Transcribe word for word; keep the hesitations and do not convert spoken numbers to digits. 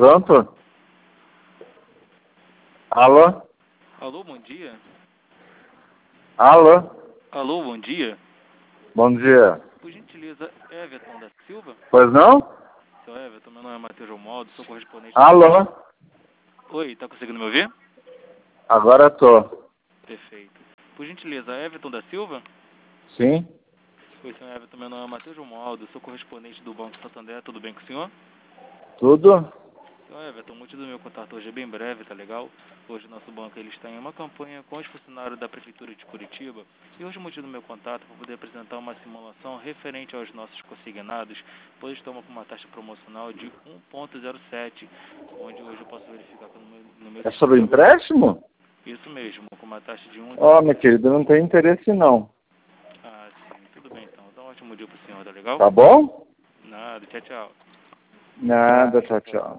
Pronto? Alô? Alô, bom dia. Alô? Alô, bom dia. Bom dia. Por gentileza, Everton da Silva? Pois não? Seu Everton, meu nome é Matheus Romualdo, sou correspondente... Alô? Oi, tá conseguindo me ouvir? Agora tô. Perfeito. Por gentileza, Everton da Silva? Sim? Oi, senhor Everton, meu nome é Matheus Romualdo, sou correspondente do Banco Santander, tudo bem com o senhor? Tudo? Senhor Everton, o motivo do meu contato hoje é bem breve, tá legal? Hoje o nosso banco ele está em uma campanha com os funcionários da Prefeitura de Curitiba e hoje o motivo do meu contato é para poder apresentar uma simulação referente aos nossos consignados, pois estamos com uma taxa promocional de um ponto zero sete, onde hoje eu posso verificar no meu, no meu É sobre sistema. empréstimo? Isso mesmo, com uma taxa de um... Ó, meu querido, eu não tenho interesse não. Ah, sim, tudo bem então. Então, um ótimo dia pro senhor, tá legal? Tá bom? Nada, tchau, tchau. Nada, tchau, tchau.